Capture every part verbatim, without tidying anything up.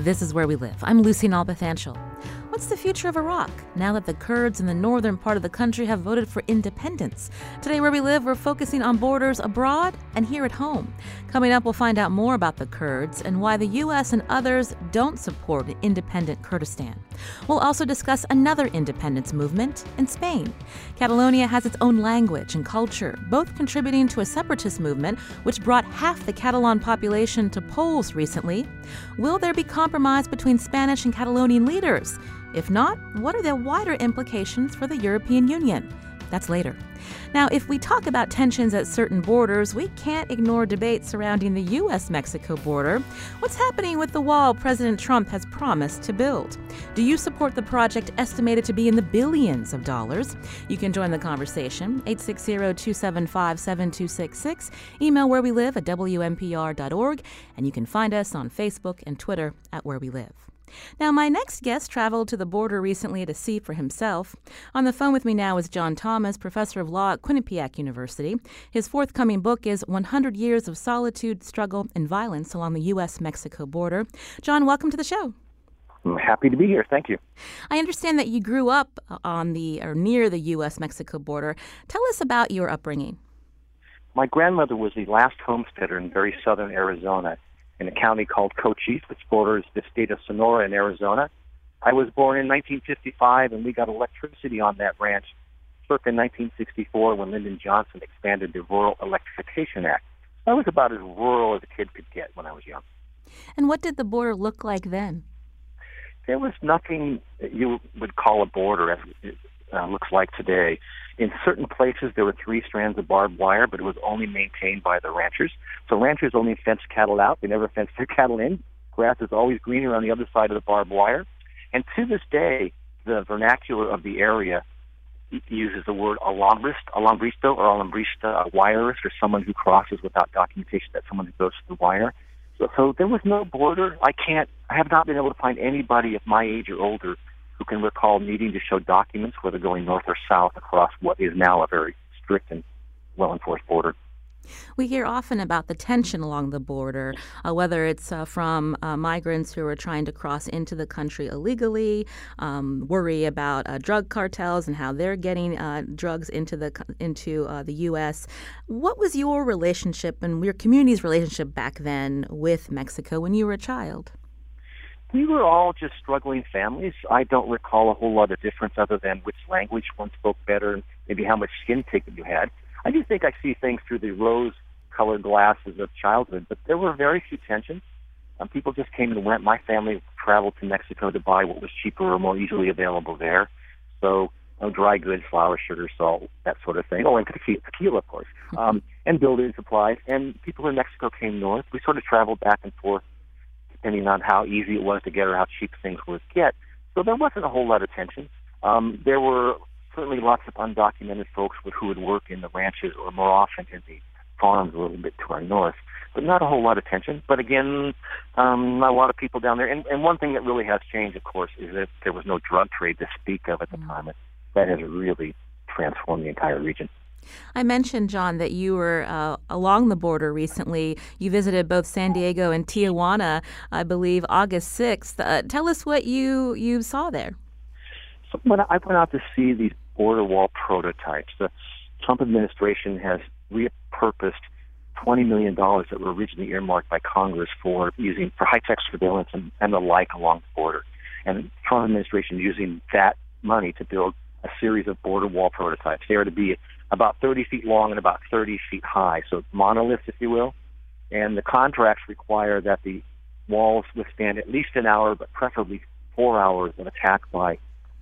This is Where We Live. I'm Lucy Nalpathanchel. What's the future of Iraq now that the Kurds in the northern part of the country have voted for independence? Today, Where We Live, we're focusing on borders abroad and here at home. Coming up, we'll find out more about the Kurds and why the U S and others don't support independent Kurdistan. We'll also discuss another independence movement in Spain. Catalonia has its own language and culture, both contributing to a separatist movement which brought half the Catalan population to polls recently. Will there be compromise between Spanish and Catalonian leaders? If not, what are the wider implications for the European Union? That's later. Now, if we talk about tensions at certain borders, we can't ignore debate surrounding the U S Mexico border. What's happening with the wall President Trump has promised to build? Do you support the project estimated to be in the billions of dollars? You can join the conversation, eight six zero, two seven five, seven two six six. Email where we live at W M P R dot org, and you can find us on Facebook and Twitter at Where We Live. Now, my next guest traveled to the border recently to see for himself. On the phone with me now is John Thomas, professor of law at Quinnipiac University. His forthcoming book is one hundred years of Solitude, Struggle, and Violence Along the U S Mexico Border. John, welcome to the show. I'm happy to be here. Thank you. I understand that you grew up on the or near the U S Mexico border. Tell us about your upbringing. My grandmother was the last homesteader in very southern Arizona, in a county called Cochise, which borders the state of Sonora in Arizona. I was born in nineteen fifty-five, and we got electricity on that ranch circa nineteen sixty-four when Lyndon Johnson expanded the Rural Electrification Act. I was about as rural as a kid could get when I was young. And what did the border look like then? There was nothing that you would call a border as it uh, looks like today. In certain places, there were three strands of barbed wire, but it was only maintained by the ranchers. So ranchers only fenced cattle out. They never fenced their cattle in. Grass is always greener on the other side of the barbed wire. And to this day, the vernacular of the area uses the word alambrist, alambristo or alambrista, a wirist, or someone who crosses without documentation. That's someone who goes to the wire. So, so there was no border. I can't, I have not been able to find anybody of my age or older who can recall needing to show documents, whether going north or south, across what is now a very strict and well-enforced border. We hear often about the tension along the border, uh, whether it's uh, from uh, migrants who are trying to cross into the country illegally, um, worry about uh, drug cartels and how they're getting uh, drugs into the into uh, the U S. What was your relationship and your community's relationship back then with Mexico when you were a child? We were all just struggling families. I don't recall a whole lot of difference other than which language one spoke better and maybe how much skin ticket you had. I do think I see things through the rose-colored glasses of childhood, but there were very few tensions. Um, people just came and went. My family traveled to Mexico to buy what was cheaper or more easily available there. So you know, dry goods, flour, sugar, salt, that sort of thing. Oh, and tequila, tequila of course, um, and building supplies. And people in Mexico came north. We sort of traveled back and forth, depending on how easy it was to get or how cheap things were to get. So there wasn't a whole lot of tension. Um, there were certainly lots of undocumented folks who would work in the ranches or more often in the farms a little bit to our north, but not a whole lot of tension. But again, um, not a lot of people down there. And, and one thing that really has changed, of course, is that there was no drug trade to speak of at the mm. time. That has really transformed the entire region. I mentioned, John, that you were uh, along the border recently. You visited both San Diego and Tijuana, I believe, August sixth. Uh, tell us what you, you saw there. So when I went out to see these border wall prototypes, the Trump administration has repurposed twenty million dollars that were originally earmarked by Congress for using for high-tech surveillance and, and the like along the border. And the Trump administration using that money to build a series of border wall prototypes. They are to be about thirty feet long and about thirty feet high, so monoliths, if you will. And the contracts require that the walls withstand at least an hour, but preferably four hours of attack by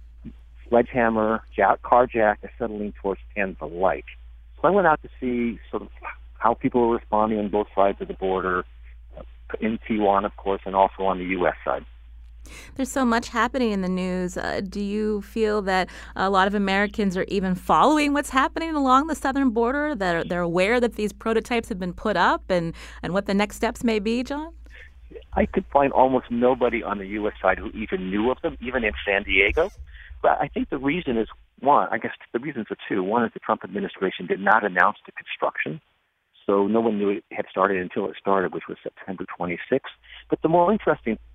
sledgehammer, jack, carjack, acetylene torch, and the like. So I went out to see sort of how people were responding on both sides of the border, uh, in Tijuana, of course, and also on the U S side. There's so much happening in the news. Uh, do you feel that a lot of Americans are even following what's happening along the southern border, that are, they're aware that these prototypes have been put up and, and what the next steps may be, John? I could find almost nobody on the U S side who even knew of them, even in San Diego. But I think the reason is, one, I guess the reasons are two. One is the Trump administration did not announce the construction, so no one knew it had started until it started, which was September twenty-sixth. But the more interesting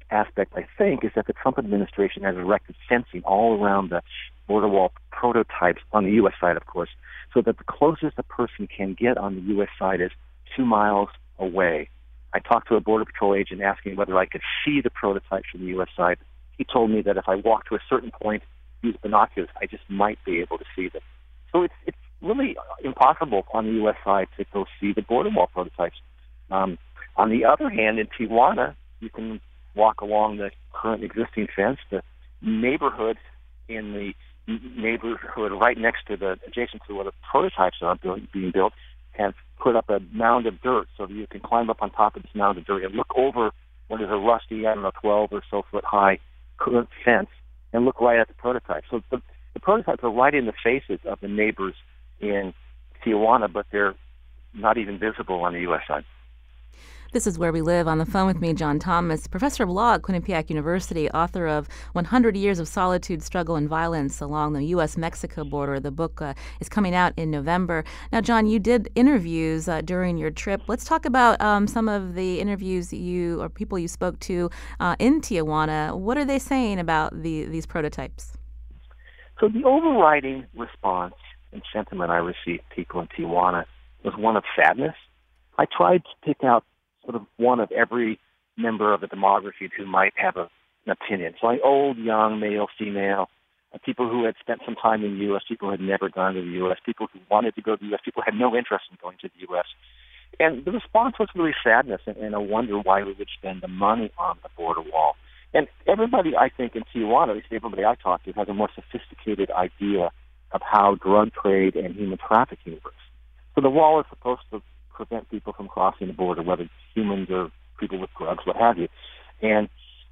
aspect, I think, is that the Trump administration has erected fencing all around the border wall prototypes on the U S side, of course, so that the closest a person can get on the U S side is two miles away. I talked to a Border Patrol agent asking whether I could see the prototypes from the U S side. He told me that if I walked to a certain point, use binoculars, I just might be able to see them. So it's it's really impossible on the U S side to go see the border wall prototypes. Um, on the other hand, in Tijuana, you can walk along the current existing fence. The neighborhood in the neighborhood right next to the, adjacent to where the prototypes are being built, have put up a mound of dirt so that you can climb up on top of this mound of dirt and look over what is a rusty, I don't know, twelve or so foot high current fence and look right at the prototype. So the, the prototypes are right in the faces of the neighbors in Tijuana, but they're not even visible on the U S side. This is Where We Live. On the phone with me, John Thomas, professor of law at Quinnipiac University, author of one hundred Years of Solitude, Struggle, and Violence Along the U S Mexico Border. The book uh, is coming out in November. Now, John, you did interviews uh, during your trip. Let's talk about um, some of the interviews you or people you spoke to uh, in Tijuana. What are they saying about the, these prototypes? So the overriding response and sentiment I received people in Tijuana was one of sadness. I tried to pick out sort of one of every member of the demography who might have a, an opinion. So like old, young, male, female, uh, people who had spent some time in the U S, people who had never gone to the U S, people who wanted to go to the U S, people who had no interest in going to the U S. And the response was really sadness and, and a wonder why we would spend the money on the border wall. And everybody, I think, in Tijuana, at least everybody I talked to, has a more sophisticated idea of how drug trade and human trafficking works. So the wall is supposed to prevent people from crossing the border, whether humans or people with drugs, what have you. And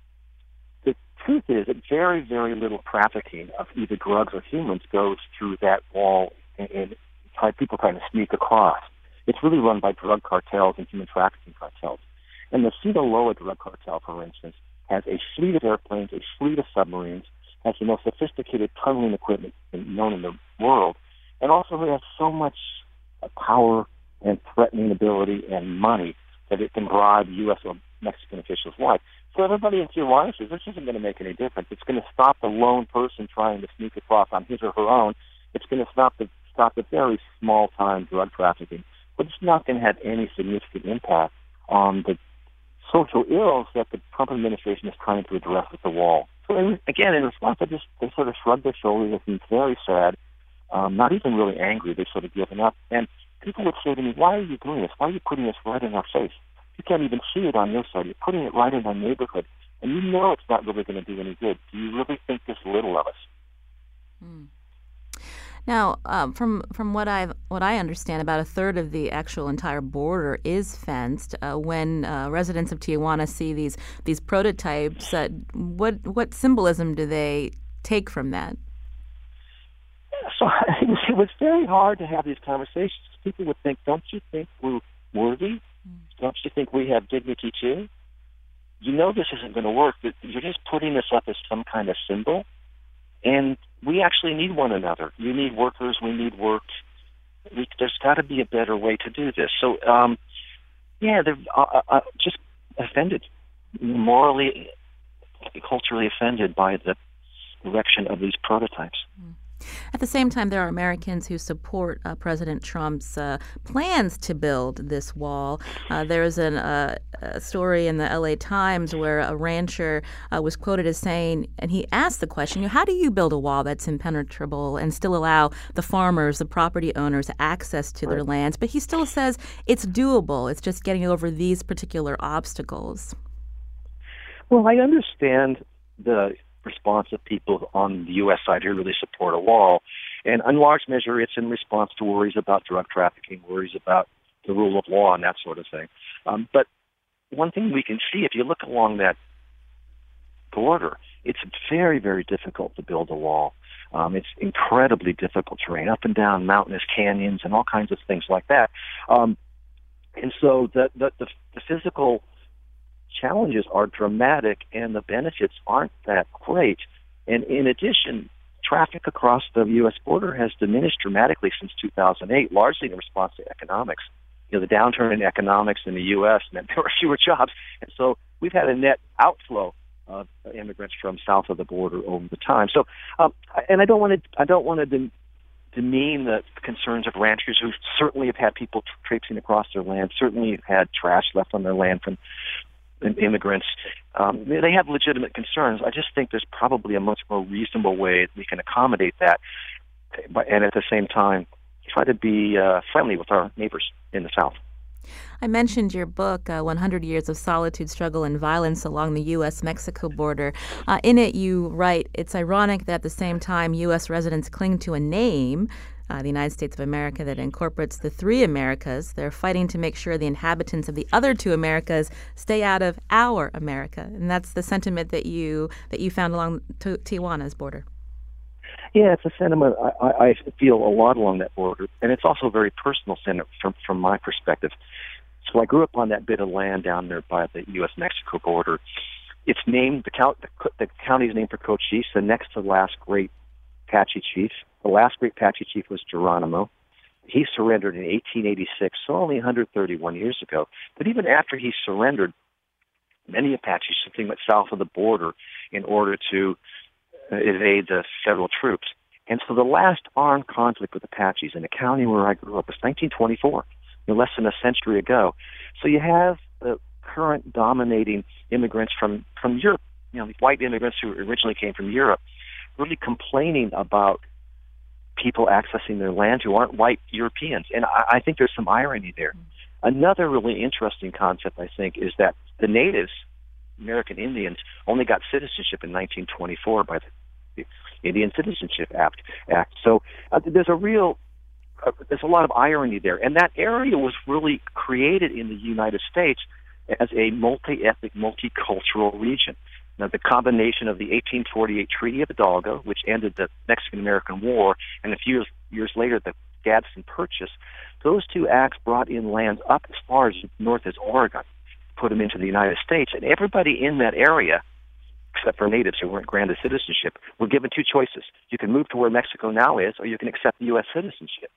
the truth is that very, very little trafficking of either drugs or humans goes through that wall and, and try, people trying to sneak across. It's really run by drug cartels and human trafficking cartels. And the Sinaloa drug cartel, for instance, has a fleet of airplanes, a fleet of submarines, has the most sophisticated tunneling equipment known in the world, and also has so much uh, power and threatening ability and money that it can bribe U S or Mexican officials like. So everybody in Tijuana says this isn't going to make any difference. It's going to stop the lone person trying to sneak across on his or her own. It's going to stop the stop the very small-time drug trafficking, but it's not going to have any significant impact on the social ills that the Trump administration is trying to address with the wall. So again, in response, they just they sort of shrugged their shoulders. They seemed very sad, um, not even really angry. They sort of given up. And people would say to me, "Why are you doing this? Why are you putting this right in our face? You can't even see it on your side. You're putting it right in our neighborhood, and you know it's not really going to do any good. Do you really think this little of us?" Mm. Now, um, from from what I what I understand, about a third of the actual entire border is fenced. Uh, when uh, residents of Tijuana see these these prototypes, uh, what what symbolism do they take from that? So it was, it was very hard to have these conversations. People would think, "Don't you think we're worthy? Don't you think we have dignity too? You know this isn't going to work. You're just putting this up as some kind of symbol." And we actually need one another. You need workers. We need work. We, there's got to be a better way to do this. So, um, yeah, they're uh, uh, just offended, morally, culturally offended by the erection of these prototypes. Mm. At the same time, there are Americans who support uh, President Trump's uh, plans to build this wall. Uh, there is an, uh, a story in the L A Times where a rancher uh, was quoted as saying, and he asked the question, you know, how do you build a wall that's impenetrable and still allow the farmers, the property owners, access to Right. their lands? But he still says it's doable. It's just getting over these particular obstacles. Well, I understand the response of people on the U S side who really support a wall. And in large measure, it's in response to worries about drug trafficking, worries about the rule of law and that sort of thing. Um, but one thing we can see, if you look along that border, it's very, very difficult to build a wall. Um, it's incredibly difficult terrain, up and down mountainous canyons and all kinds of things like that. Um, and so the, the, the, the physical challenges are dramatic and the benefits aren't that great. And in addition, traffic across the U S border has diminished dramatically since two thousand eight, largely in response to economics. You know, the downturn in economics in the U S meant there were fewer jobs, and so we've had a net outflow of immigrants from south of the border over the time. So, um, and I don't want to, I don't want to dem- demean the concerns of ranchers who certainly have had people traipsing across their land, certainly have had trash left on their land from immigrants. Um, they have legitimate concerns. I just think there's probably a much more reasonable way we can accommodate that, but, and at the same time, try to be uh, friendly with our neighbors in the South. I mentioned your book, uh, one hundred Years of Solitude, Struggle, and Violence Along the U S Mexico Border. Uh, in it, you write, it's ironic that at the same time U S residents cling to a name, uh, the United States of America, that incorporates the three Americas. They're fighting to make sure the inhabitants of the other two Americas stay out of our America. And that's the sentiment that you that you found along T- Tijuana's border. Yeah, it's a sentiment I, I feel a lot along that border, and it's also a very personal sentiment from, from my perspective. So I grew up on that bit of land down there by the U S Mexico border. It's named, the, count, the, the county is named for Cochise, the next to last great Apache chief. The last great Apache chief was Geronimo. He surrendered in eighteen eighty-six, so only one hundred thirty-one years ago. But even after he surrendered, many Apaches something went south of the border in order to evade the federal troops. And so the last armed conflict with Apaches in the county where I grew up was nineteen twenty-four, you know, less than a century ago. So you have the current dominating immigrants from, from Europe, you know, these white immigrants who originally came from Europe, really complaining about people accessing their land who aren't white Europeans. And I, I think there's some irony there. Another really interesting concept, I think, is that the natives, American Indians, only got citizenship in nineteen twenty-four by the Indian Citizenship Act. Act. So uh, there's a real, uh, there's a lot of irony there. And that area was really created in the United States as a multi-ethnic, multicultural region. Now, the combination of the eighteen forty-eight Treaty of Hidalgo, which ended the Mexican-American War, and a few years, years later the Gadsden Purchase, those two acts brought in lands up as far as north as Oregon, put them into the United States, and everybody in that area, except for natives who weren't granted citizenship, were given two choices. You can move to where Mexico now is, or you can accept U S citizenship.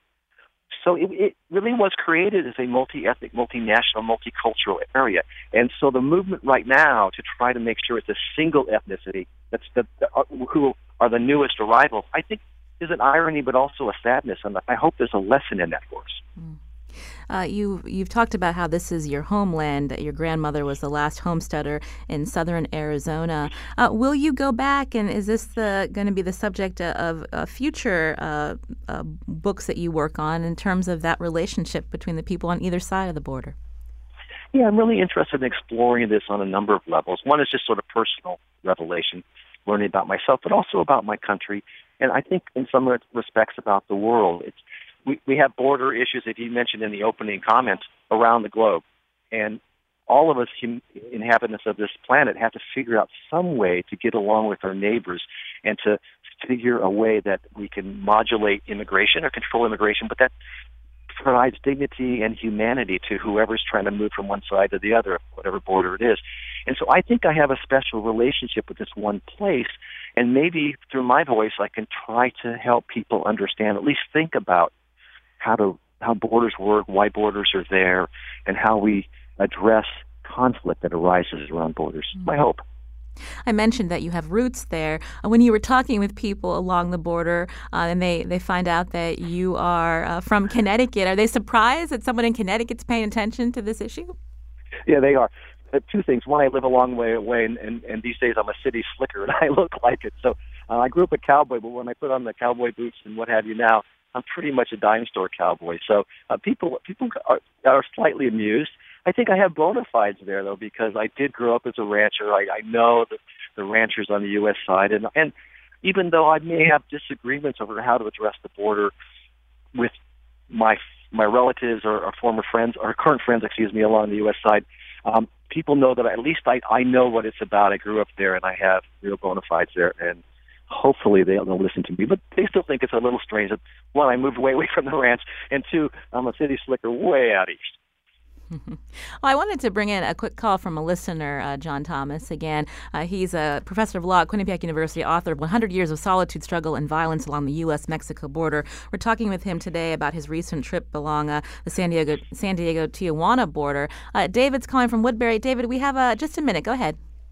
So it, it really was created as a multi-ethnic, multinational, multicultural area. And so the movement right now to try to make sure it's a single ethnicity that's the, the uh, who are the newest arrivals, I think is an irony, but also a sadness. And I hope there's a lesson in that for us. Mm. Uh, you, you've talked about how this is your homeland, that your grandmother was the last homesteader in southern Arizona. Uh, will you go back, and is this going to be the subject of uh, future uh, uh, books that you work on in terms of that relationship between the people on either side of the border? Yeah, I'm really interested in exploring this on a number of levels. One is just sort of personal revelation, learning about myself, but also about my country, and I think in some respects about the world. It's We, we have border issues, as you mentioned in the opening comments, around the globe. And all of us hum, inhabitants of this planet have to figure out some way to get along with our neighbors and to figure a way that we can modulate immigration or control immigration, but that provides dignity and humanity to whoever's trying to move from one side to the other, whatever border it is. And so I think I have a special relationship with this one place, and maybe through my voice I can try to help people understand, at least think about how to how borders work, why borders are there, and how we address conflict that arises around borders. Mm-hmm. My hope. I mentioned that you have roots there. When you were talking with people along the border uh, and they, they find out that you are uh, from Connecticut, are they surprised that someone in Connecticut's paying attention to this issue? Yeah, they are. Uh, two things. One, I live a long way away, and, and, and these days I'm a city slicker, and I look like it. So uh, I grew up a cowboy, but when I put on the cowboy boots and what have you now, I'm pretty much a dime store cowboy. So uh, people people are, are slightly amused. I think I have bona fides there, though, because I did grow up as a rancher. I, I know the, the ranchers on the U S side. And, and even though I may have disagreements over how to address the border with my my relatives or, or former friends, or current friends, excuse me, along the U S side, um, people know that at least I, I know what it's about. I grew up there, and I have real bona fides there. And hopefully they'll, they'll listen to me. But they still think it's a little strange that, one, I moved way away from the ranch, and two, I'm a city slicker way out east. Well, I wanted to bring in a quick call from a listener, uh, John Thomas. Again, uh, he's a professor of law at Quinnipiac University, author of one hundred Years of Solitude, Struggle, and Violence Along the U S Mexico Border. We're talking with him today about his recent trip along uh, the San Diego San Diego Tijuana border. Uh, David's calling from Woodbury. David, we have uh, just a minute. Go ahead.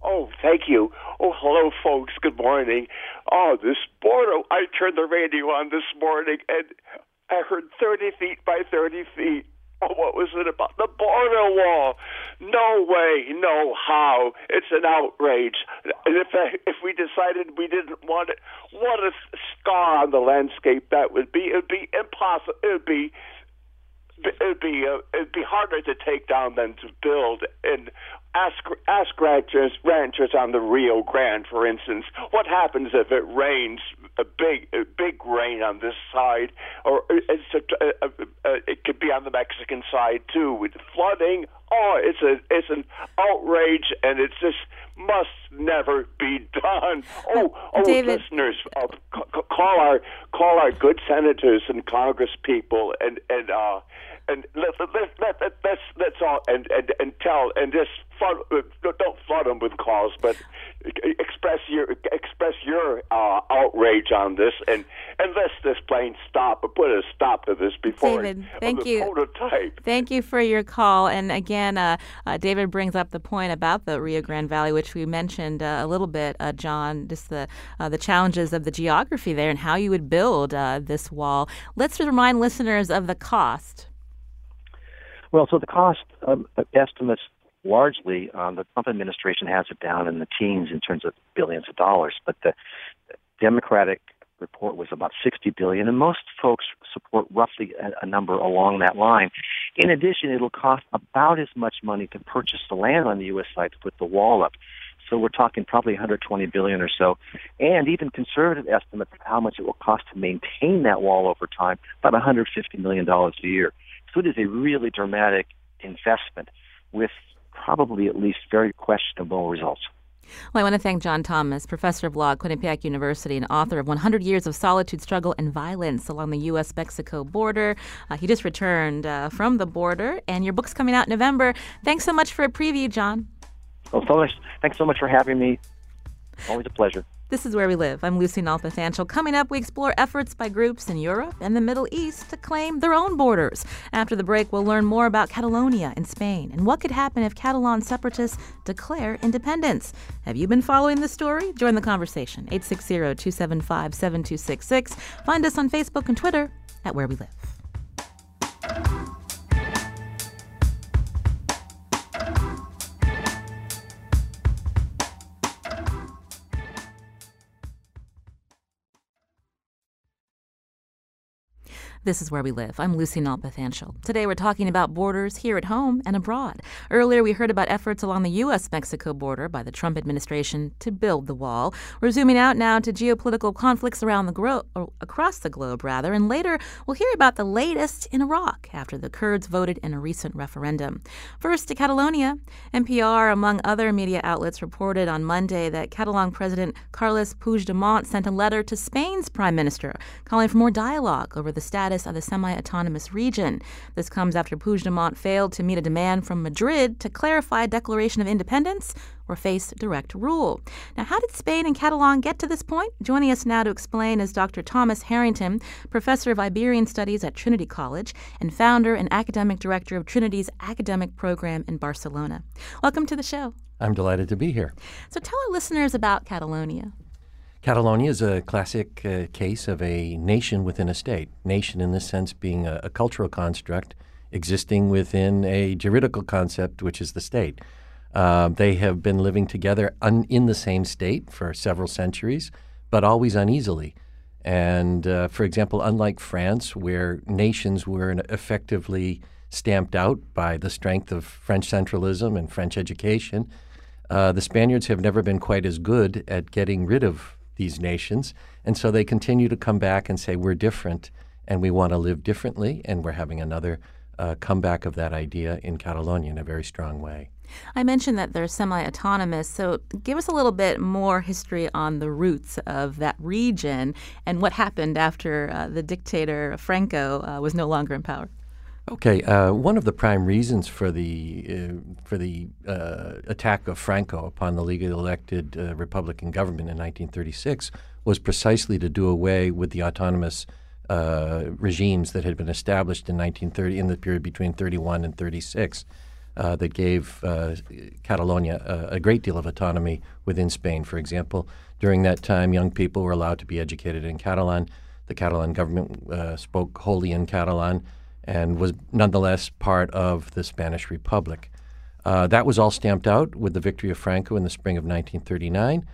Oh, thank you. Oh, hello, folks. Good morning. Oh, this border, I turned the radio on this morning, and I heard thirty feet by thirty feet. Oh, what was it about? The border wall. No way, no how. It's an outrage. And if if we decided we didn't want it, what a scar on the landscape that would be. It would be impossible. It would be It'd be uh, it'd be harder to take down than to build. And ask ask ranchers ranchers on the Rio Grande, for instance, what happens if it rains a big a big rain on this side, or it's a, a, a, it could be on the Mexican side too with flooding. Oh, it's a it's an outrage, and it's just must never be done. Oh, oh, David. listeners, uh, c- call our call our good senators and Congress people, and and uh, and let let let let let's let's all and and and tell and just flood, don't flood them with calls, but express your express your uh, outrage on this, and and let this plane stop, or put a stop to this before David, thank the you. prototype. Thank you for your call. And again, uh, uh, David brings up the point about the Rio Grande Valley, which we mentioned uh, a little bit, uh, John, just the uh, the challenges of the geography there and how you would build uh, this wall. Let's remind listeners of the cost. Well, so the cost um, estimates largely, um, the Trump administration has it down in the teens in terms of billions of dollars, but the Democratic report was about sixty billion dollars, and most folks support roughly a, a number along that line. In addition, it'll cost about as much money to purchase the land on the U S side to put the wall up. So we're talking probably one hundred twenty billion dollars or so, and even conservative estimates of how much it will cost to maintain that wall over time, about one hundred fifty million dollars a year. So it is a really dramatic investment with probably at least very questionable results. Well, I want to thank John Thomas, professor of law at Quinnipiac University and author of one hundred years of Solitude, Struggle, and Violence Along the U S Mexico Border. Uh, he just returned uh, from the border, and your book's coming out in November. Thanks so much for a preview, John. Well, so much, thanks so much for having me. Always a pleasure. This is Where We Live. I'm Lucy Nalpathanchel. Coming up, we explore efforts by groups in Europe and the Middle East to claim their own borders. After the break, we'll learn more about Catalonia in Spain and what could happen if Catalan separatists declare independence. Have you been following the story? Join the conversation. eight six zero, two seven five, seven two six six. Find us on Facebook and Twitter at Where We Live. This is Where We Live. I'm Lucy Nalpathanchel. Today we're talking about borders here at home and abroad. Earlier we heard about efforts along the U S Mexico border by the Trump administration to build the wall. We're zooming out now to geopolitical conflicts around the gro- or across the globe, rather, and later we'll hear about the latest in Iraq after the Kurds voted in a recent referendum. First to Catalonia. N P R, among other media outlets, reported on Monday that Catalan President Carles Puigdemont sent a letter to Spain's prime minister calling for more dialogue over the status of the semi-autonomous region. This comes after Puigdemont failed to meet a demand from Madrid to clarify a declaration of independence or face direct rule. Now, how did Spain and Catalan get to this point? Joining us now to explain is Doctor Thomas Harrington, professor of Iberian Studies at Trinity College and founder and academic director of Trinity's academic program in Barcelona. Welcome to the show. I'm delighted to be here. So tell our listeners about Catalonia. Catalonia is a classic uh, case of a nation within a state. Nation in this sense being a, a cultural construct existing within a juridical concept, which is the state. Uh, they have been living together un- in the same state for several centuries, but always uneasily. And, uh, for example, unlike France, where nations were effectively stamped out by the strength of French centralism and French education, uh, the Spaniards have never been quite as good at getting rid of these nations, and so they continue to come back and say, we're different, and we want to live differently, and we're having another uh, comeback of that idea in Catalonia in a very strong way. I mentioned that they're semi-autonomous, so give us a little bit more history on the roots of that region and what happened after uh, the dictator Franco uh, was no longer in power. Okay, uh, one of the prime reasons for the uh, for the uh, attack of Franco upon the legally elected uh, Republican government in nineteen thirty-six was precisely to do away with the autonomous uh, regimes that had been established in nineteen thirty in the period between thirty-one and thirty-six. uh, that gave uh, Catalonia a, a great deal of autonomy within Spain. For example, during that time, young people were allowed to be educated in Catalan. The Catalan government uh, spoke wholly in Catalan and was nonetheless part of the Spanish Republic. Uh, that was all stamped out with the victory of Franco in the spring of nineteen thirty-nine.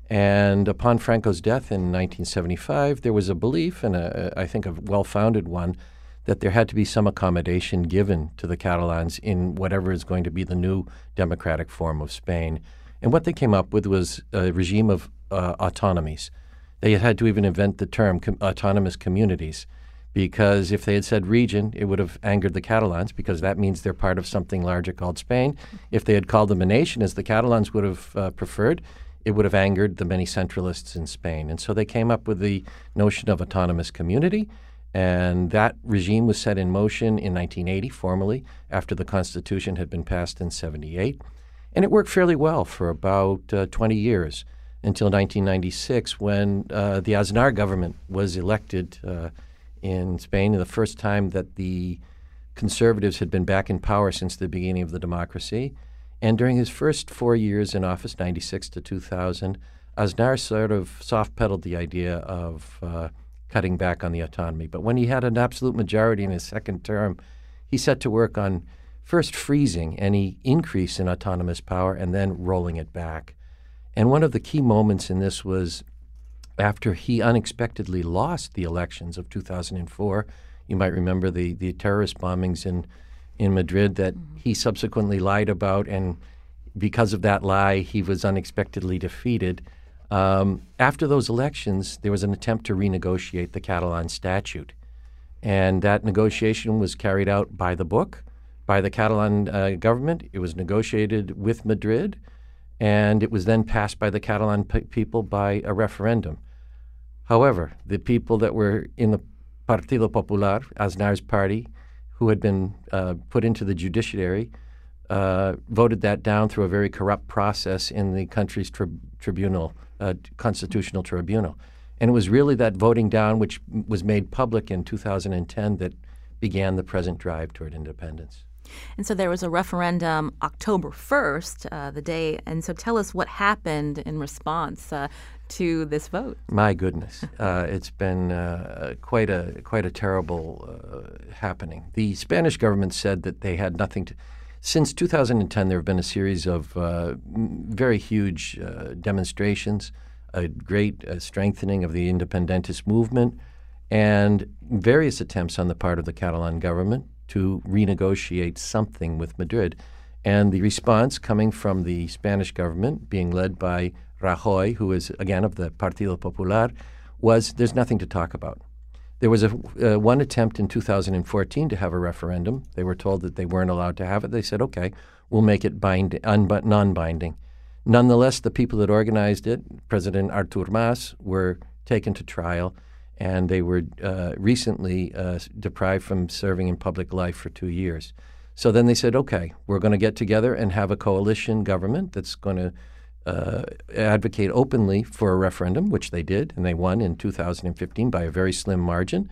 And upon Franco's death in nineteen seventy-five, there was a belief, and a, I think a well-founded one, that there had to be some accommodation given to the Catalans in whatever is going to be the new democratic form of Spain. And what they came up with was a regime of uh, autonomies. They had to even invent the term com- autonomous communities, because if they had said region, it would have angered the Catalans, because that means they're part of something larger called Spain. If they had called them a nation, as the Catalans would have uh, preferred, it would have angered the many centralists in Spain. And so they came up with the notion of autonomous community, and that regime was set in motion in nineteen eighty, formally, after the Constitution had been passed in seventy-eight. And it worked fairly well for about uh, twenty years, until nineteen ninety-six, when uh, the Aznar government was elected uh, in Spain, the first time that the conservatives had been back in power since the beginning of the democracy. And during his first four years in office, ninety-six to two thousand, Aznar sort of soft-pedaled the idea of uh, cutting back on the autonomy. But when he had an absolute majority in his second term, he set to work on first freezing any increase in autonomous power and then rolling it back. And one of the key moments in this was after he unexpectedly lost the elections of two thousand four. You might remember the, the terrorist bombings in in Madrid that mm-hmm. he subsequently lied about, and because of that lie, he was unexpectedly defeated. Um, after those elections, there was an attempt to renegotiate the Catalan statute, and that negotiation was carried out by the book, by the Catalan uh, government. It was negotiated with Madrid, and it was then passed by the Catalan pe- people by a referendum. However, the people that were in the Partido Popular, Aznar's party, who had been uh, put into the judiciary, uh, voted that down through a very corrupt process in the country's tri- tribunal, uh, constitutional tribunal. And it was really that voting down, which was made public in two thousand ten, that began the present drive toward independence. And so there was a referendum October first, uh, the day. And so tell us what happened in response uh, to this vote. My goodness, uh, it's been uh, quite a quite a terrible uh, happening. The Spanish government said that they had nothing to. Since two thousand ten, there have been a series of uh, very huge uh, demonstrations, a great uh, strengthening of the independentist movement, and various attempts on the part of the Catalan government to renegotiate something with Madrid. And the response coming from the Spanish government, being led by Rajoy, who is, again, of the Partido Popular, was there's nothing to talk about. There was a, uh, one attempt in two thousand fourteen to have a referendum. They were told that they weren't allowed to have it. They said, okay, we'll make it bind, un- non-binding. Nonetheless, the people that organized it, President Artur Mas, were taken to trial, and they were uh, recently uh, deprived from serving in public life for two years. So then they said, okay, we're going to get together and have a coalition government that's going to uh, advocate openly for a referendum, which they did, and they won in two thousand fifteen by a very slim margin.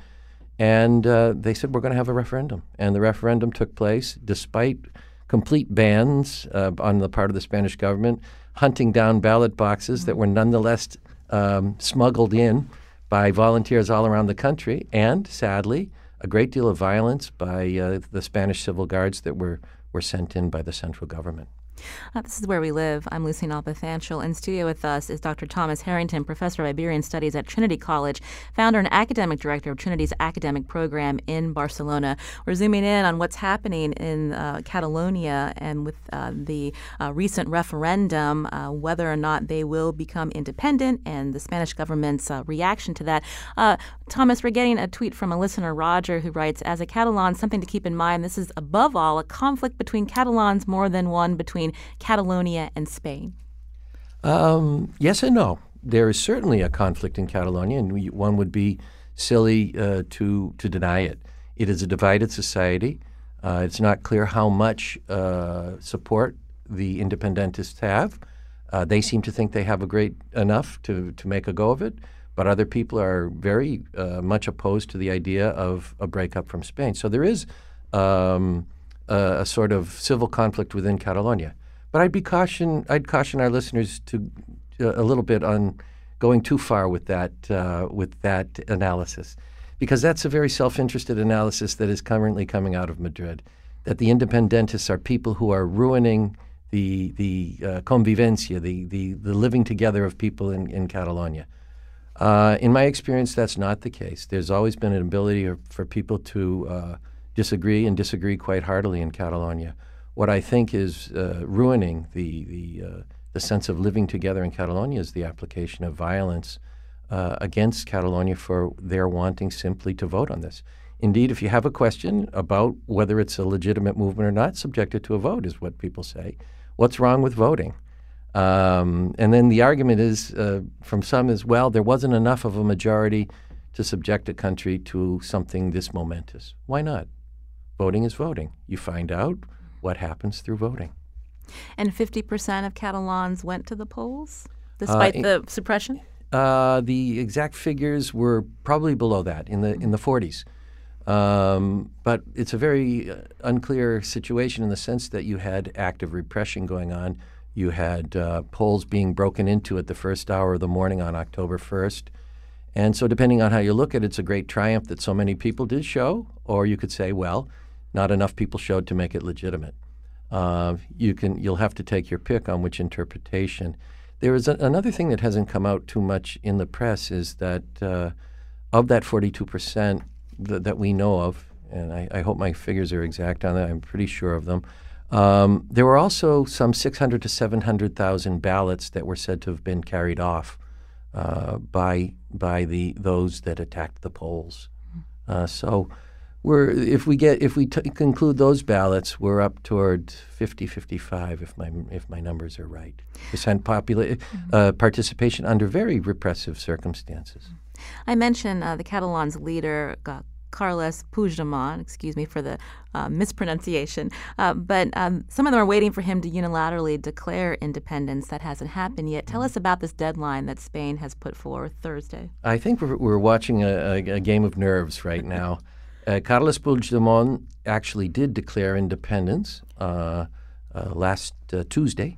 And uh, they said, we're going to have a referendum. And the referendum took place despite complete bans uh, on the part of the Spanish government, hunting down ballot boxes mm-hmm. that were nonetheless um, smuggled in by volunteers all around the country, and sadly, a great deal of violence by uh, the Spanish civil guards that were, were sent in by the central government. Uh, this is Where We Live. I'm Lucy Nalpathanchel. In studio with us is Doctor Thomas Harrington, professor of Iberian Studies at Trinity College, founder and academic director of Trinity's academic program in Barcelona. We're zooming in on what's happening in uh, Catalonia and with uh, the uh, recent referendum, uh, whether or not they will become independent, and the Spanish government's uh, reaction to that. Uh, Thomas, we're getting a tweet from a listener, Roger, who writes, as a Catalan, something to keep in mind, this is above all a conflict between Catalans more than one between Catalonia and Spain. Um, yes and no. There is certainly a conflict in Catalonia, and we, one would be silly uh, to to deny it. It is a divided society. Uh, it's not clear how much uh, support the independentists have. Uh, they seem to think they have a great enough to, to make a go of it, but other people are very uh, much opposed to the idea of a breakup from Spain. So there is um, uh, a sort of civil conflict within Catalonia. But I'd be caution. I'd caution our listeners to uh, a little bit on going too far with that uh, with that analysis, because that's a very self-interested analysis that is currently coming out of Madrid. That the independentists are people who are ruining the the uh, convivencia, the, the the living together of people in in Catalonia. Uh, in my experience, that's not the case. There's always been an ability for people to uh, disagree and disagree quite heartily in Catalonia. What I think is uh, ruining the the, uh, the sense of living together in Catalonia is the application of violence uh, against Catalonia for their wanting simply to vote on this. Indeed, if you have a question about whether it's a legitimate movement or not, subject it to a vote is what people say. What's wrong with voting? Um, and then the argument is uh, from some is, well, there wasn't enough of a majority to subject a country to something this momentous. Why not? Voting is voting. You find out what happens through voting. And fifty percent of Catalans went to the polls, despite uh, the suppression? Uh, the exact figures were probably below that, in the in the forties. Um, but it's a very uh, unclear situation in the sense that you had active repression going on. You had uh, polls being broken into at the first hour of the morning on October first. And so depending on how you look at it, it's a great triumph that so many people did show, or you could say, well, not enough people showed to make it legitimate. Uh, you can, you'll have to take your pick on which interpretation. There is a, another thing that hasn't come out too much in the press is that uh, of that forty-two percent th- that we know of, and I, I hope my figures are exact on that, I'm pretty sure of them, um, there were also some six hundred to seven hundred thousand ballots that were said to have been carried off uh, by by the those that attacked the polls. Uh, so we're if we get if we t- conclude those ballots, we're up toward fifty, fifty-five, if my if my numbers are right, percent popula- mm-hmm. uh, participation under very repressive circumstances. I mentioned uh, the Catalans' leader, uh, Carles Puigdemont, excuse me for the uh, mispronunciation, uh, but um, some of them are waiting for him to unilaterally declare independence. That hasn't happened yet. Tell us about this deadline that Spain has put forth Thursday. I think we're, we're watching a, a, a game of nerves right now. Uh, Carles Puigdemont actually did declare independence uh, uh, last uh, Tuesday,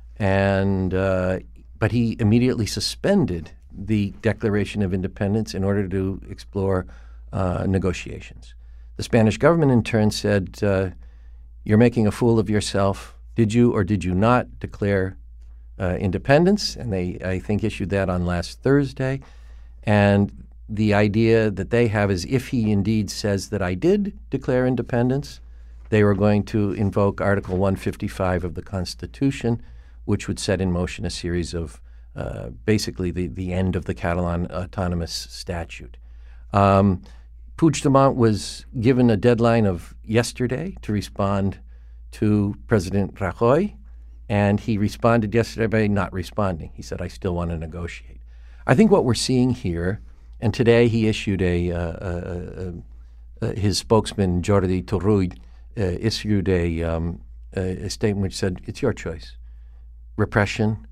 and uh, but he immediately suspended the Declaration of Independence in order to explore uh, negotiations. The Spanish government, in turn, said, uh, "You're making a fool of yourself. Did you or did you not declare uh, independence?" And they, I think, issued that on last Thursday, and the idea that they have is if he indeed says that I did declare independence, they were going to invoke Article one fifty-five of the Constitution, which would set in motion a series of uh, basically the, the end of the Catalan autonomous statute. Um, Puigdemont was given a deadline of yesterday to respond to President Rajoy, and he responded yesterday by not responding. He said, I still want to negotiate. I think what we're seeing here, and today he issued a, uh, uh, uh, his spokesman, Jordi Turull, uh, issued a, um, a statement which said, it's your choice, repression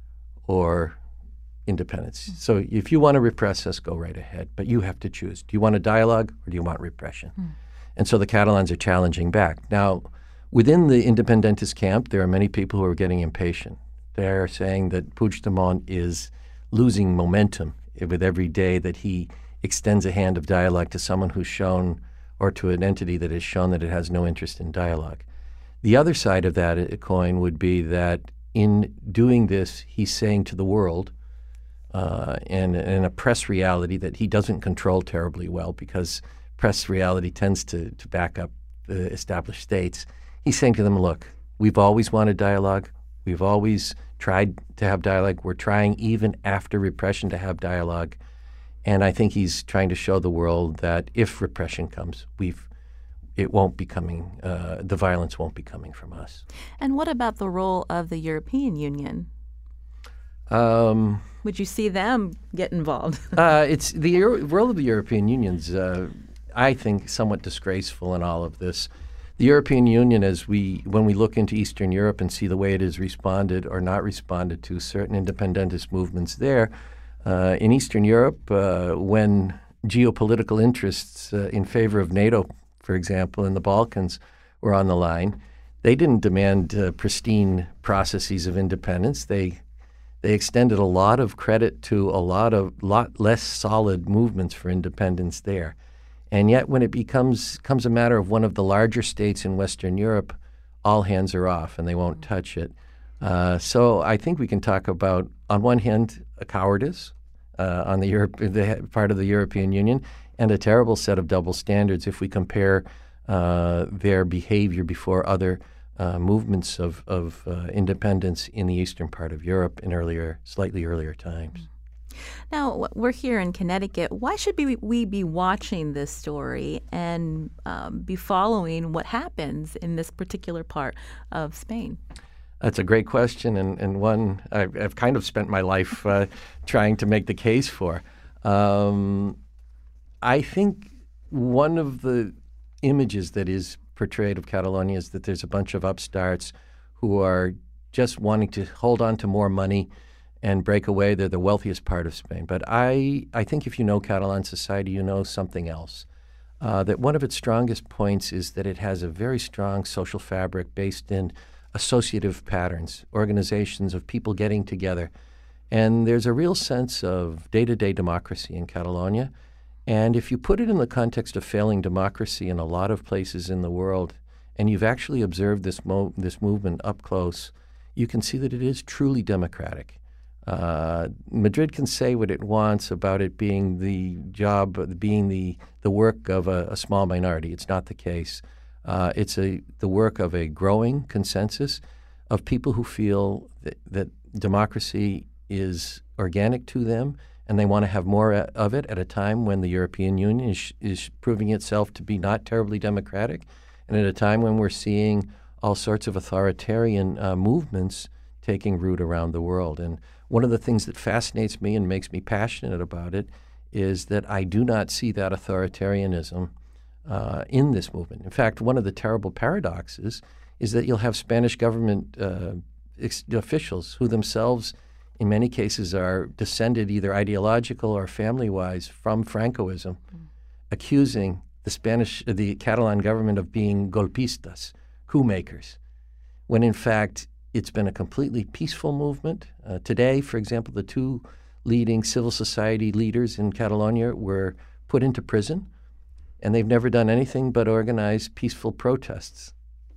or independence. Mm-hmm. So if you want to repress us, go right ahead, but you have to choose. Do you want a dialogue or do you want repression? Mm-hmm. And so the Catalans are challenging back. Now, within the independentist camp, there are many people who are getting impatient. They're saying that Puigdemont is losing momentum with every day that he extends a hand of dialogue to someone who's shown, or to an entity that has shown that it has no interest in dialogue. The other side of that coin would be that in doing this, he's saying to the world, uh, and in a press reality that he doesn't control terribly well, because press reality tends to, to back up the established states, he's saying to them, look, we've always wanted dialogue. We've always tried to have dialogue. We're trying even after repression to have dialogue. And I think he's trying to show the world that if repression comes, we've it won't be coming, uh, the violence won't be coming from us. And what about the role of the European Union? Um, Would you see them get involved? uh, it's the Euro- role of the European Union's, uh, I think, somewhat disgraceful in all of this. The European Union, as we, when we look into Eastern Europe and see the way it has responded or not responded to certain independentist movements there, uh, in Eastern Europe, uh, when geopolitical interests uh, in favor of NATO, for example, in the Balkans, were on the line. They didn't demand uh, pristine processes of independence. They they extended a lot of credit to a lot of lot less solid movements for independence there. And yet, when it becomes comes a matter of one of the larger states in Western Europe, all hands are off and they won't touch it. Uh, so I think we can talk about, on one hand, a cowardice uh, on the, Europe, the part of the European Union, and a terrible set of double standards if we compare uh, their behavior before other uh, movements of, of uh, independence in the eastern part of Europe in earlier, slightly earlier times. Now, we're here in Connecticut. Why should we, we be watching this story and um, be following what happens in this particular part of Spain? That's a great question, and, and one I've, I've kind of spent my life uh, trying to make the case for. Um, I think one of the images that is portrayed of Catalonia is that there's a bunch of upstarts who are just wanting to hold on to more money and break away. They're the wealthiest part of Spain. But I, I think if you know Catalan society, you know something else. Uh, that one of its strongest points is that it has a very strong social fabric based in associative patterns, organizations of people getting together. And there's a real sense of day-to-day democracy in Catalonia. And if you put it in the context of failing democracy in a lot of places in the world, and you've actually observed this mo- this movement up close, you can see that it is truly democratic. Uh, Madrid can say what it wants about it being the job, being the, the work of a, a small minority. It's not the case. Uh, it's a the work of a growing consensus of people who feel that, that democracy is organic to them, and they want to have more of it at a time when the European Union is, is proving itself to be not terribly democratic, and at a time when we're seeing all sorts of authoritarian uh, movements taking root around the world. And one of the things that fascinates me and makes me passionate about it is that I do not see that authoritarianism uh, in this movement. In fact, one of the terrible paradoxes is that you'll have Spanish government uh, ex- officials who themselves, in many cases, are descended either ideological or family-wise from Francoism, mm. accusing the Spanish, uh, the Catalan government of being golpistas, coup makers, when in fact it's been a completely peaceful movement. Uh, today, for example, the two leading civil society leaders in Catalonia were put into prison, and they've never done anything but organize peaceful protests.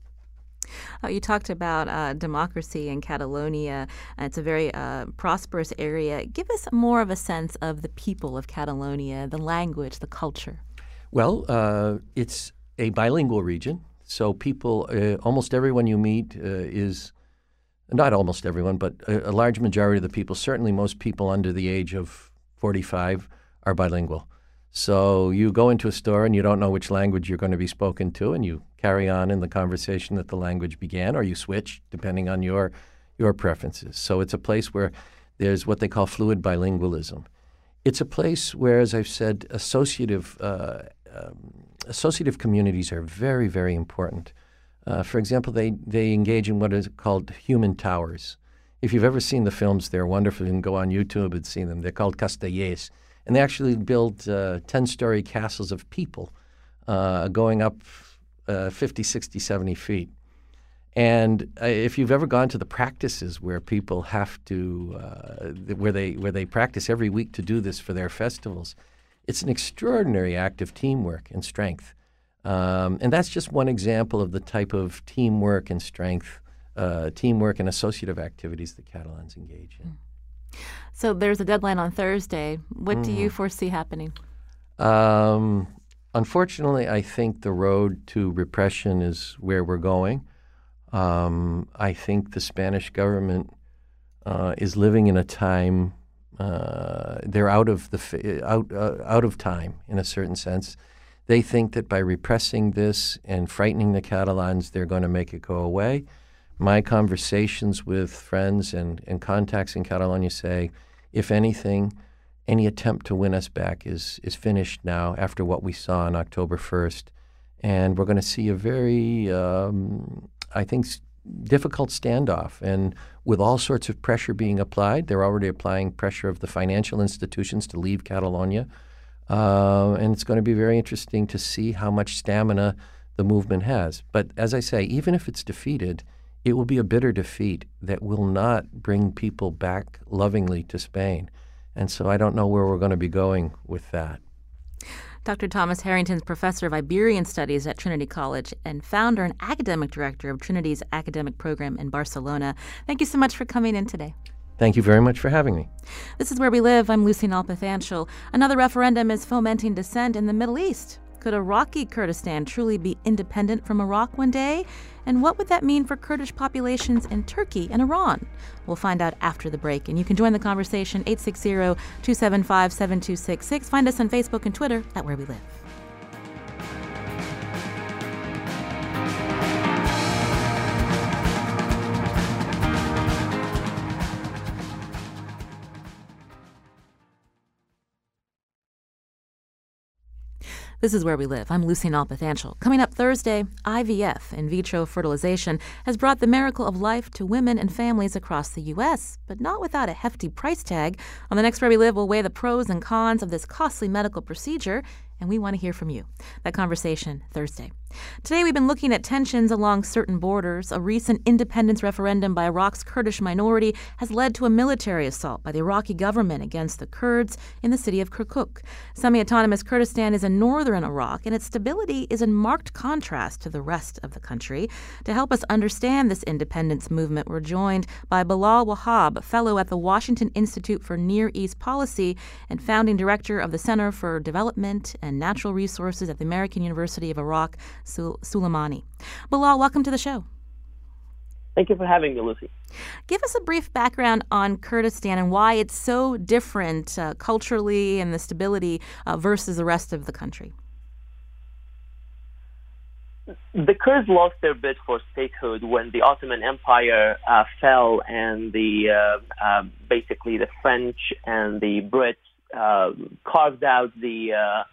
Uh, you talked about uh, democracy in Catalonia. It's a very uh, prosperous area. Give us more of a sense of the people of Catalonia, the language, the culture. Well, uh, it's a bilingual region, so people, uh, almost everyone you meet uh, is, not almost everyone, but a, a large majority of the people, certainly most people under the age of forty-five, are bilingual. So you go into a store and you don't know which language you're going to be spoken to, and you carry on in the conversation that the language began, or you switch depending on your your preferences. So it's a place where there's what they call fluid bilingualism. It's a place where, as I've said, associative uh, um, associative communities are very, very important. Uh, for example, they, they engage in what is called human towers. If you've ever seen the films, they're wonderful. You can go on YouTube and see them. They're called castellers. And they actually build uh, ten-story castles of people uh, going up uh, fifty, sixty, seventy feet. And uh, if you've ever gone to the practices where people have to, uh, where they where they practice every week to do this for their festivals, it's an extraordinary act of teamwork and strength. Um, and that's just one example of the type of teamwork and strength, uh, teamwork and associative activities that Catalans engage in. So there's a deadline on Thursday. What mm. do you foresee happening? Um, unfortunately, I think the road to repression is where we're going. Um, I think the Spanish government uh, is living in a time, uh, they're out of the out uh, out of time in a certain sense. They think that by repressing this and frightening the Catalans, they're going to make it go away. My conversations with friends and, and contacts in Catalonia say, if anything, any attempt to win us back is is finished now after what we saw on October first. And we're going to see a very, um, I think, difficult standoff. And with all sorts of pressure being applied, they're already applying pressure of the financial institutions to leave Catalonia. Uh, and it's going to be very interesting to see how much stamina the movement has. But as I say, even if it's defeated, it will be a bitter defeat that will not bring people back lovingly to Spain. And so I don't know where we're going to be going with that. Doctor Thomas Harrington is professor of Iberian Studies at Trinity College and founder and academic director of Trinity's academic program in Barcelona. Thank you so much for coming in today. Thank you very much for having me. This is Where We Live. I'm Lucy Nalpathanchel. Another referendum is fomenting dissent in the Middle East. Could Iraqi Kurdistan truly be independent from Iraq one day? And what would that mean for Kurdish populations in Turkey and Iran? We'll find out after the break. And you can join the conversation, eight six zero, two seven five, seven two six six. Find us on Facebook and Twitter at Where We Live. This is Where We Live. I'm Lucy Nalpathanchel. Coming up Thursday, I V F, in vitro fertilization, has brought the miracle of life to women and families across the U S, but not without a hefty price tag. On the next Where We Live, we'll weigh the pros and cons of this costly medical procedure, and we want to hear from you. That conversation Thursday. Today, we've been looking at tensions along certain borders. A recent independence referendum by Iraq's Kurdish minority has led to a military assault by the Iraqi government against the Kurds in the city of Kirkuk. Semi-autonomous Kurdistan is in northern Iraq, and its stability is in marked contrast to the rest of the country. To help us understand this independence movement, we're joined by Bilal Wahab, fellow at the Washington Institute for Near East Policy and founding director of the Center for Development and Natural Resources at the American University of Iraq, Sul- Suleimani. Bilal, welcome to the show. Thank you for having me, Lucy. Give us a brief background on Kurdistan and why it's so different uh, culturally and the stability uh, versus the rest of the country. The Kurds lost their bid for statehood when the Ottoman Empire uh, fell, and the uh, uh, basically the French and the Brits uh, carved out the uh,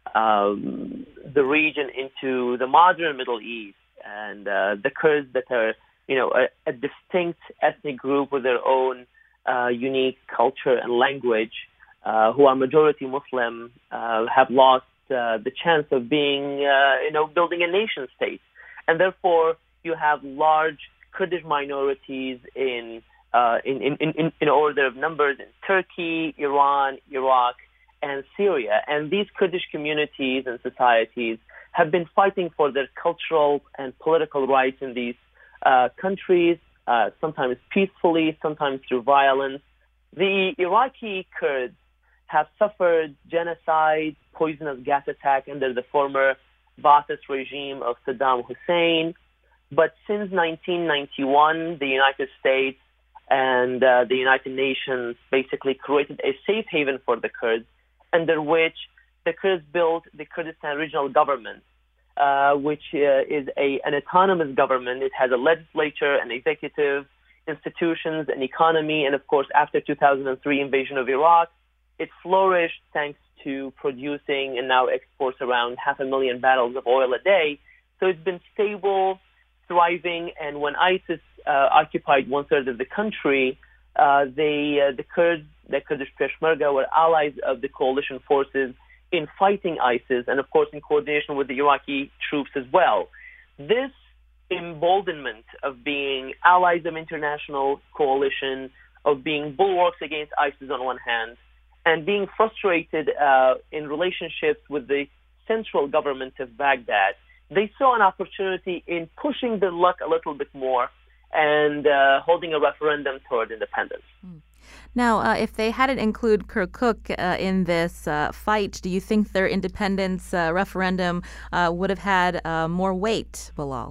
um, the region into the modern Middle East, and uh, the Kurds that are you know a, a distinct ethnic group with their own uh, unique culture and language, uh, who are majority Muslim, uh, have lost Uh, the chance of being, uh, you know, building a nation state. And therefore, you have large Kurdish minorities in, uh, in, in, in, in order of numbers in Turkey, Iran, Iraq, and Syria. And these Kurdish communities and societies have been fighting for their cultural and political rights in these uh, countries, uh, sometimes peacefully, sometimes through violence. The Iraqi Kurds have suffered genocide, poisonous gas attack under the former Ba'athist regime of Saddam Hussein. But since nineteen ninety-one, the United States and uh, the United Nations basically created a safe haven for the Kurds, under which the Kurds built the Kurdistan Regional Government, uh, which uh, is a, an autonomous government. It has a legislature, an executive, institutions, an economy, and of course, after two thousand three invasion of Iraq, it flourished thanks to producing and now exports around half a million barrels of oil a day. So it's been stable, thriving, and when ISIS uh, occupied one third of the country, uh, they, uh, the Kurds, the Kurdish Peshmerga, were allies of the coalition forces in fighting ISIS, and of course in coordination with the Iraqi troops as well. This emboldenment of being allies of international coalition, of being bulwarks against ISIS on one hand, and being frustrated uh, in relationships with the central government of Baghdad, they saw an opportunity in pushing their luck a little bit more and uh, holding a referendum toward independence. Now, uh, if they hadn't included Kirkuk uh, in this uh, fight, do you think their independence uh, referendum uh, would have had uh, more weight, Bilal?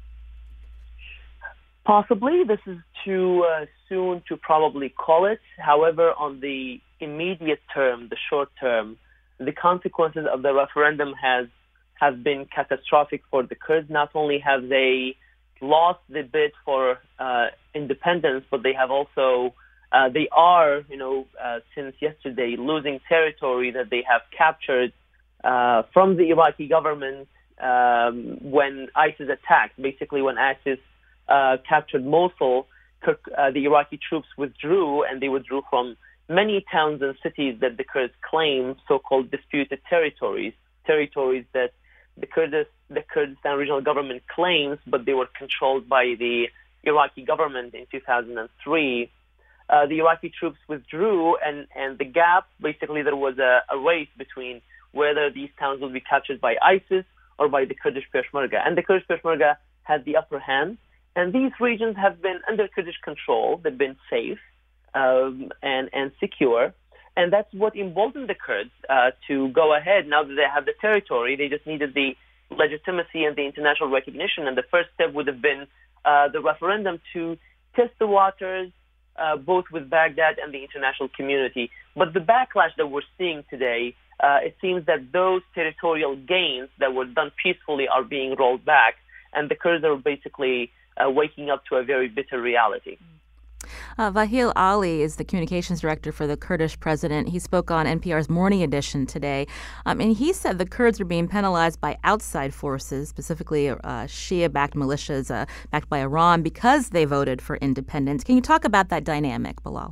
Possibly. This is too uh, soon to probably call it. However, on the immediate term, the short term, the consequences of the referendum has have been catastrophic for the Kurds. Not only have they lost the bid for uh, independence, but they have also uh, they are, you know, uh, since yesterday losing territory that they have captured uh, from the Iraqi government um, when ISIS attacked. Basically, when ISIS uh, captured Mosul, Kirk, uh, the Iraqi troops withdrew, and they withdrew from many towns and cities that the Kurds claim, so-called disputed territories, territories that the Kurdish, the Kurdistan Regional Government claims, but they were controlled by the Iraqi government in two thousand three. Uh, the Iraqi troops withdrew, and, and the gap, basically there was a, a race between whether these towns would be captured by ISIS or by the Kurdish Peshmerga. And the Kurdish Peshmerga had the upper hand. And these regions have been under Kurdish control. They've been safe um, and, and secure. And that's what emboldened the Kurds uh, to go ahead. Now that they have the territory, they just needed the legitimacy and the international recognition. And the first step would have been uh, the referendum to test the waters, uh, both with Baghdad and the international community. But the backlash that we're seeing today, uh, it seems that those territorial gains that were done peacefully are being rolled back. And the Kurds are basically uh, waking up to a very bitter reality. Uh, Vahil Ali is the communications director for the Kurdish president. He spoke on N P R's Morning Edition today, um, and he said the Kurds are being penalized by outside forces, specifically uh, Shia-backed militias uh, backed by Iran, because they voted for independence. Can you talk about that dynamic, Bilal?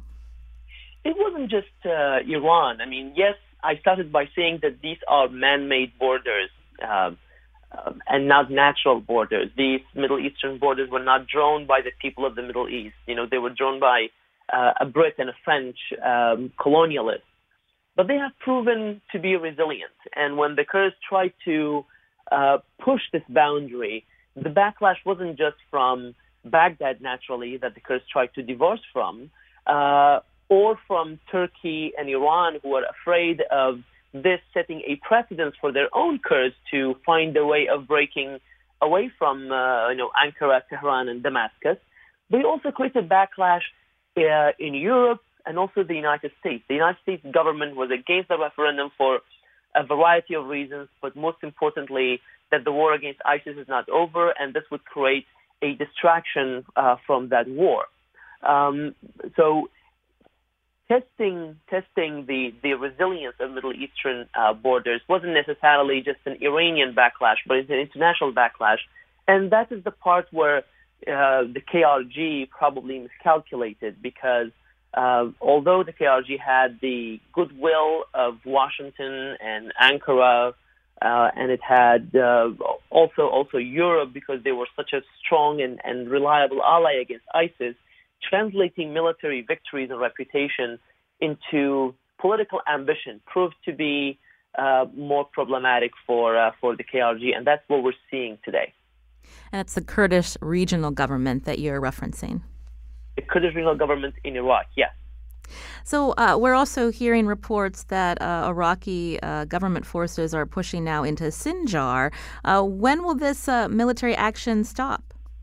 It wasn't just uh, Iran. I mean, yes, I started by saying that these are man-made borders. Uh, Um, and not natural borders. These Middle Eastern borders were not drawn by the people of the Middle East. You know, they were drawn by uh, a Brit and a French um, colonialist. But they have proven to be resilient. And when the Kurds tried to uh, push this boundary, the backlash wasn't just from Baghdad, naturally, that the Kurds tried to divorce from, uh, or from Turkey and Iran, who are afraid of this setting a precedence for their own Kurds to find a way of breaking away from, uh, you know, Ankara, Tehran, and Damascus. They also created backlash uh, in Europe and also the United States. The United States government was against the referendum for a variety of reasons, but most importantly, that the war against ISIS is not over, and this would create a distraction uh, from that war. Um, so Testing testing the, the resilience of Middle Eastern uh, borders wasn't necessarily just an Iranian backlash, but it's an international backlash. And that is the part where uh, the K R G probably miscalculated, because uh, although the K R G had the goodwill of Washington and Ankara, uh, and it had uh, also also Europe, because they were such a strong and, and reliable ally against ISIS, translating military victories and reputation into political ambition proved to be uh, more problematic for uh, for the K R G, and that's what we're seeing today. And it's the Kurdish regional government that you're referencing. The Kurdish regional government in Iraq, yes. So uh, we're also hearing reports that uh, Iraqi uh, government forces are pushing now into Sinjar. Uh, when will this uh, military action stop?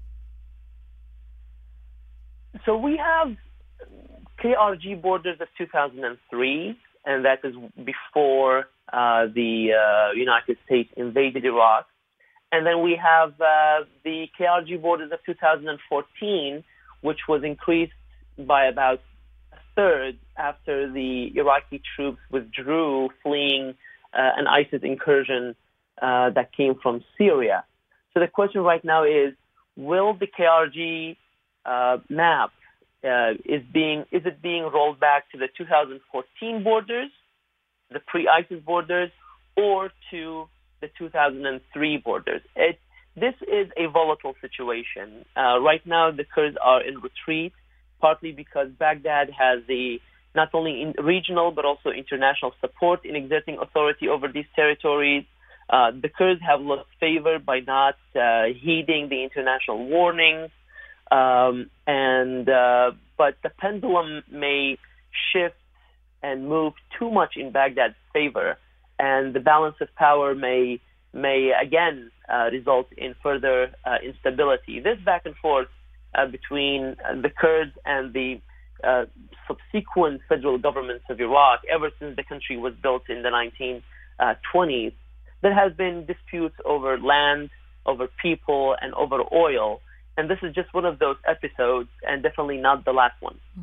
So we have K R G borders of two thousand three, and that is before uh, the uh, United States invaded Iraq. And then we have uh, the K R G borders of two thousand fourteen, which was increased by about a third after the Iraqi troops withdrew, fleeing uh, an ISIS incursion uh, that came from Syria. So the question right now is, will the K R G Uh, map uh, is being is it being rolled back to the two thousand fourteen borders, the pre-ISIS borders, or to the two thousand three borders? It, this is a volatile situation. Uh, right now, the Kurds are in retreat, partly because Baghdad has the not only in regional but also international support in exerting authority over these territories. Uh, the Kurds have lost favor by not uh, heeding the international warnings. Um, and uh, but the pendulum may shift and move too much in Baghdad's favor, and the balance of power may may again uh, result in further uh, instability. This back and forth uh, between uh, the Kurds and the uh, subsequent federal governments of Iraq, ever since the country was built in the nineteen twenties, there has been disputes over land, over people, and over oil. And this is just one of those episodes, and definitely not the last one.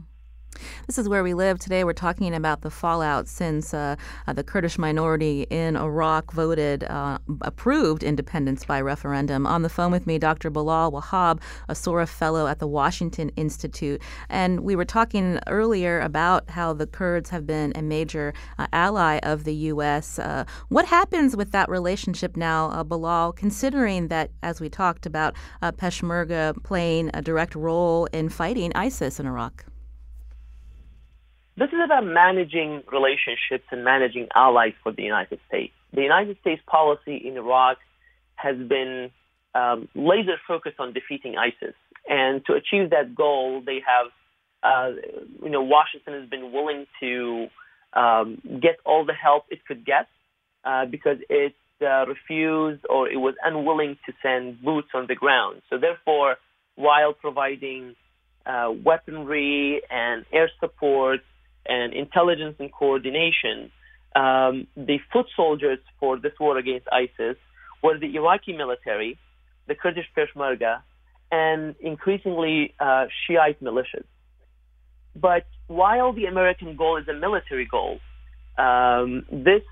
This is Where We Live. Today we're talking about the fallout since uh, uh, the Kurdish minority in Iraq voted, uh, approved independence by referendum. On the phone with me, Doctor Bilal Wahab, a Sora Fellow at the Washington Institute. And we were talking earlier about how the Kurds have been a major uh, ally of the U S. Uh, what happens with that relationship now, uh, Bilal, considering that, as we talked about, uh, Peshmerga playing a direct role in fighting ISIS in Iraq? This is about managing relationships and managing allies for the United States. The United States policy in Iraq has been um, laser focused on defeating ISIS. And to achieve that goal, they have, uh, you know, Washington has been willing to um, get all the help it could get uh, because it uh, refused or it was unwilling to send boots on the ground. So therefore, while providing uh, weaponry and air support and intelligence and coordination, um, the foot soldiers for this war against ISIS were the Iraqi military, the Kurdish Peshmerga, and increasingly uh, Shiite militias. But while the American goal is a military goal, um, this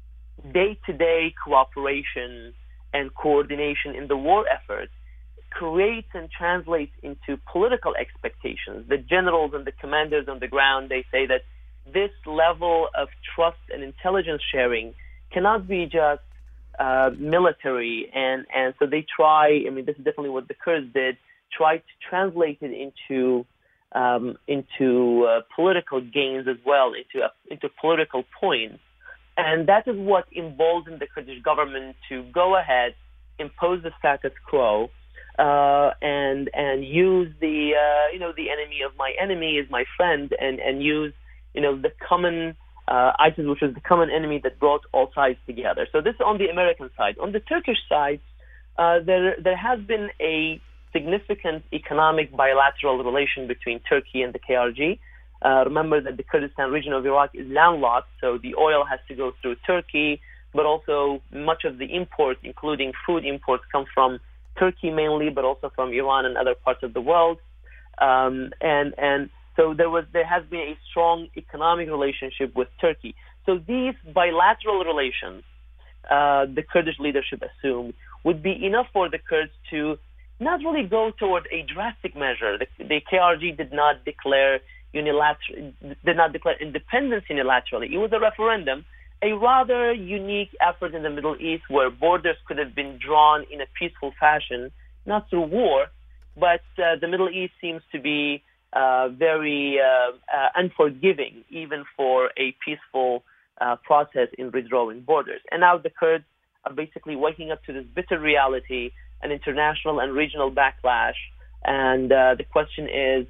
day-to-day cooperation and coordination in the war effort creates and translates into political expectations. The generals and the commanders on the ground, they say that this level of trust and intelligence sharing cannot be just uh, military. And, and so they try, I mean, this is definitely what the Kurds did, try to translate it into um, into uh, political gains as well, into, uh, into political points. And that is what emboldened the Kurdish government to go ahead, impose the status quo, Uh, and and use the uh, you know the enemy of my enemy is my friend, and, and use you know the common uh, ISIS, which is the common enemy that brought all sides together. So this is on the American side. On the Turkish side, uh, there there has been a significant economic bilateral relation between Turkey and the K R G. Uh, remember that the Kurdistan region of Iraq is landlocked, so the oil has to go through Turkey, but also much of the imports, including food imports, come from Turkey mainly, but also from Iran and other parts of the world. Um, and and so there was there has been a strong economic relationship with Turkey. So these bilateral relations, uh, the Kurdish leadership assumed, would be enough for the Kurds to not really go toward a drastic measure. The, the K R G did not declare unilateral, did not declare independence unilaterally. It was a referendum, a rather unique effort in the Middle East where borders could have been drawn in a peaceful fashion, not through war, but uh, the Middle East seems to be uh, very uh, uh, unforgiving even for a peaceful uh, process in redrawing borders. And now the Kurds are basically waking up to this bitter reality, an international and regional backlash. And uh, the question is,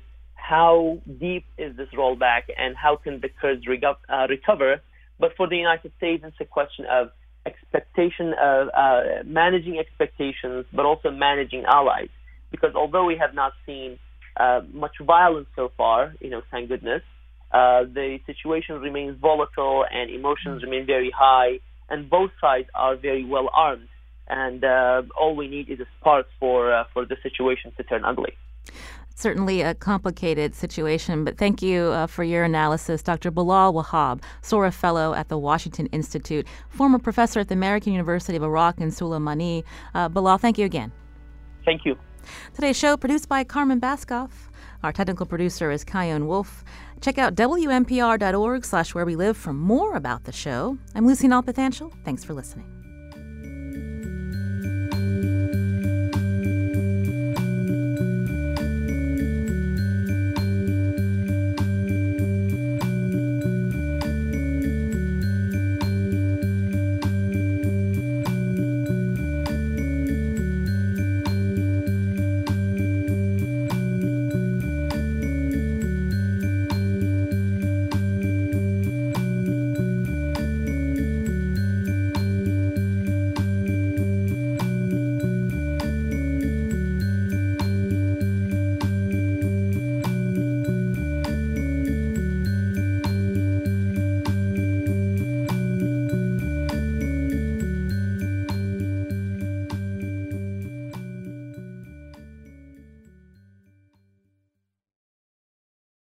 how deep is this rollback and how can the Kurds reco- uh, recover? But for the United States, it's a question of expectation of uh, managing expectations, but also managing allies. Because although we have not seen uh, much violence so far, you know, thank goodness, uh, the situation remains volatile and emotions remain very high, and both sides are very well armed. And uh, all we need is a spark for uh, for the situation to turn ugly. Certainly a complicated situation, but thank you uh, for your analysis. Doctor Bilal Wahab, Sora Fellow at the Washington Institute, former professor at the American University of Iraq in Suleimani. Uh, Bilal, thank you again. Thank you. Today's show produced by Carmen Baskoff. Our technical producer is Kyone Wolf. Check out W N P R dot org slash where we live for more about the show. I'm Lucy Nalpathanchel. Thanks for listening.